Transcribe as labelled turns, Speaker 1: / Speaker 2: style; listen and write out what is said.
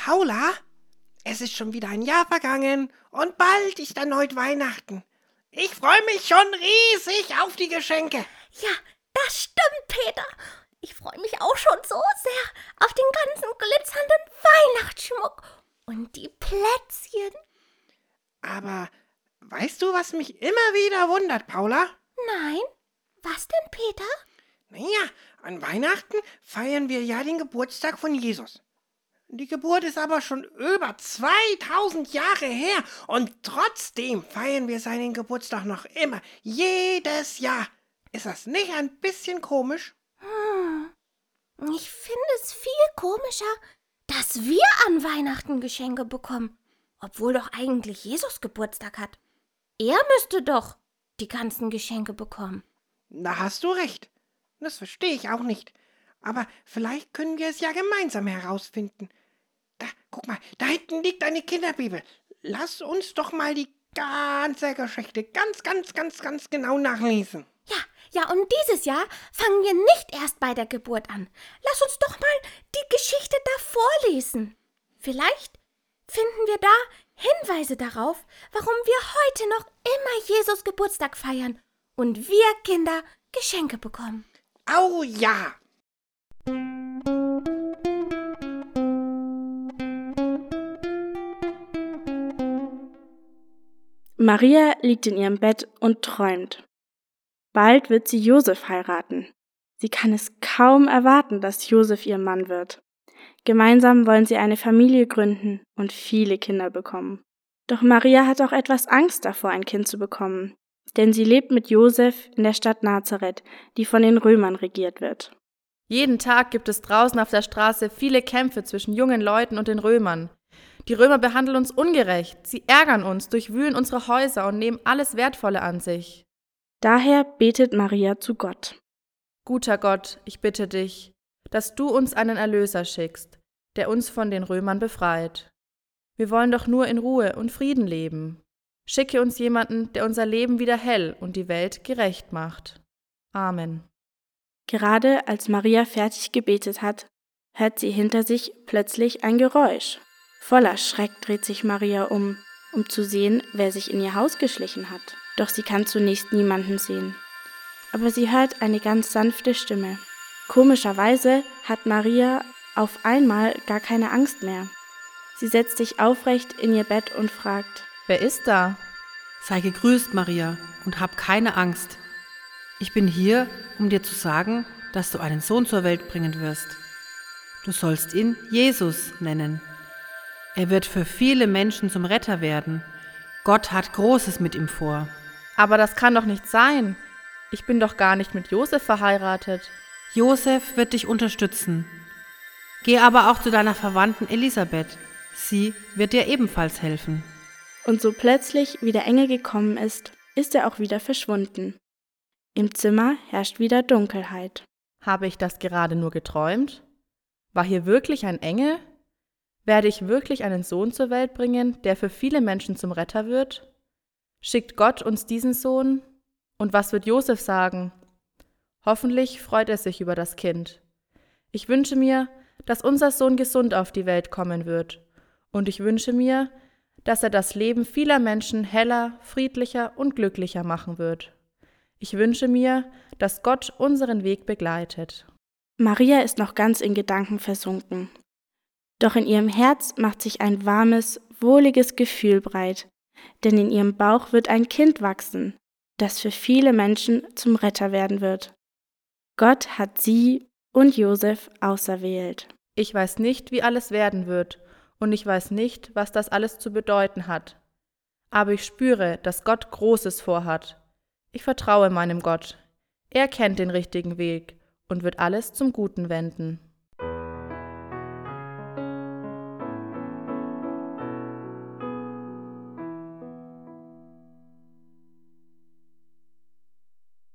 Speaker 1: Paula, es ist schon wieder ein Jahr vergangen und bald ist erneut Weihnachten. Ich freue mich schon riesig auf die Geschenke.
Speaker 2: Ja, das stimmt, Peter. Ich freue mich auch schon so sehr auf den ganzen glitzernden Weihnachtsschmuck und die Plätzchen.
Speaker 1: Aber weißt du, was mich immer wieder wundert, Paula?
Speaker 2: Nein, was denn, Peter?
Speaker 1: Naja, an Weihnachten feiern wir ja den Geburtstag von Jesus. Die Geburt ist aber schon über 2000 Jahre her und trotzdem feiern wir seinen Geburtstag noch immer, jedes Jahr. Ist das nicht ein bisschen komisch?
Speaker 2: Ich finde es viel komischer, dass wir an Weihnachten Geschenke bekommen, obwohl doch eigentlich Jesus Geburtstag hat. Er müsste doch die ganzen Geschenke bekommen.
Speaker 1: Da hast du recht. Das verstehe ich auch nicht. Aber vielleicht können wir es ja gemeinsam herausfinden. Da, guck mal, da hinten liegt eine Kinderbibel. Lass uns doch mal die ganze Geschichte ganz genau nachlesen.
Speaker 2: Ja, und dieses Jahr fangen wir nicht erst bei der Geburt an. Lass uns doch mal die Geschichte davor lesen. Vielleicht finden wir da Hinweise darauf, warum wir heute noch immer Jesus Geburtstag feiern und wir Kinder Geschenke bekommen.
Speaker 1: Au ja!
Speaker 3: Maria liegt in ihrem Bett und träumt. Bald wird sie Josef heiraten. Sie kann es kaum erwarten, dass Josef ihr Mann wird. Gemeinsam wollen sie eine Familie gründen und viele Kinder bekommen. Doch Maria hat auch etwas Angst davor, ein Kind zu bekommen, denn sie lebt mit Josef in der Stadt Nazareth, die von den Römern regiert wird.
Speaker 4: Jeden Tag gibt es draußen auf der Straße viele Kämpfe zwischen jungen Leuten und den Römern. Die Römer behandeln uns ungerecht, sie ärgern uns, durchwühlen unsere Häuser und nehmen alles Wertvolle an sich.
Speaker 3: Daher betet Maria zu Gott.
Speaker 4: Guter Gott, ich bitte dich, dass du uns einen Erlöser schickst, der uns von den Römern befreit. Wir wollen doch nur in Ruhe und Frieden leben. Schicke uns jemanden, der unser Leben wieder hell und die Welt gerecht macht. Amen.
Speaker 3: Gerade als Maria fertig gebetet hat, hört sie hinter sich plötzlich ein Geräusch. Voller Schreck dreht sich Maria um zu sehen, wer sich in ihr Haus geschlichen hat. Doch sie kann zunächst niemanden sehen. Aber sie hört eine ganz sanfte Stimme. Komischerweise hat Maria auf einmal gar keine Angst mehr. Sie setzt sich aufrecht in ihr Bett und fragt:
Speaker 4: Wer ist da?
Speaker 5: Sei gegrüßt, Maria, und hab keine Angst. Ich bin hier, um dir zu sagen, dass du einen Sohn zur Welt bringen wirst. Du sollst ihn Jesus nennen. Er wird für viele Menschen zum Retter werden. Gott hat Großes mit ihm vor.
Speaker 4: Aber das kann doch nicht sein. Ich bin doch gar nicht mit Josef verheiratet.
Speaker 5: Josef wird dich unterstützen. Geh aber auch zu deiner Verwandten Elisabeth. Sie wird dir ebenfalls helfen.
Speaker 3: Und so plötzlich wie der Engel gekommen ist er auch wieder verschwunden. Im Zimmer herrscht wieder Dunkelheit.
Speaker 4: Habe ich das gerade nur geträumt? War hier wirklich ein Engel? Werde ich wirklich einen Sohn zur Welt bringen, der für viele Menschen zum Retter wird? Schickt Gott uns diesen Sohn? Und was wird Josef sagen? Hoffentlich freut er sich über das Kind. Ich wünsche mir, dass unser Sohn gesund auf die Welt kommen wird. Und ich wünsche mir, dass er das Leben vieler Menschen heller, friedlicher und glücklicher machen wird. Ich wünsche mir, dass Gott unseren Weg begleitet.
Speaker 3: Maria ist noch ganz in Gedanken versunken. Doch in ihrem Herz macht sich ein warmes, wohliges Gefühl breit, denn in ihrem Bauch wird ein Kind wachsen, das für viele Menschen zum Retter werden wird. Gott hat sie und Josef auserwählt.
Speaker 4: Ich weiß nicht, wie alles werden wird, und ich weiß nicht, was das alles zu bedeuten hat. Aber ich spüre, dass Gott Großes vorhat. Ich vertraue meinem Gott. Er kennt den richtigen Weg und wird alles zum Guten wenden.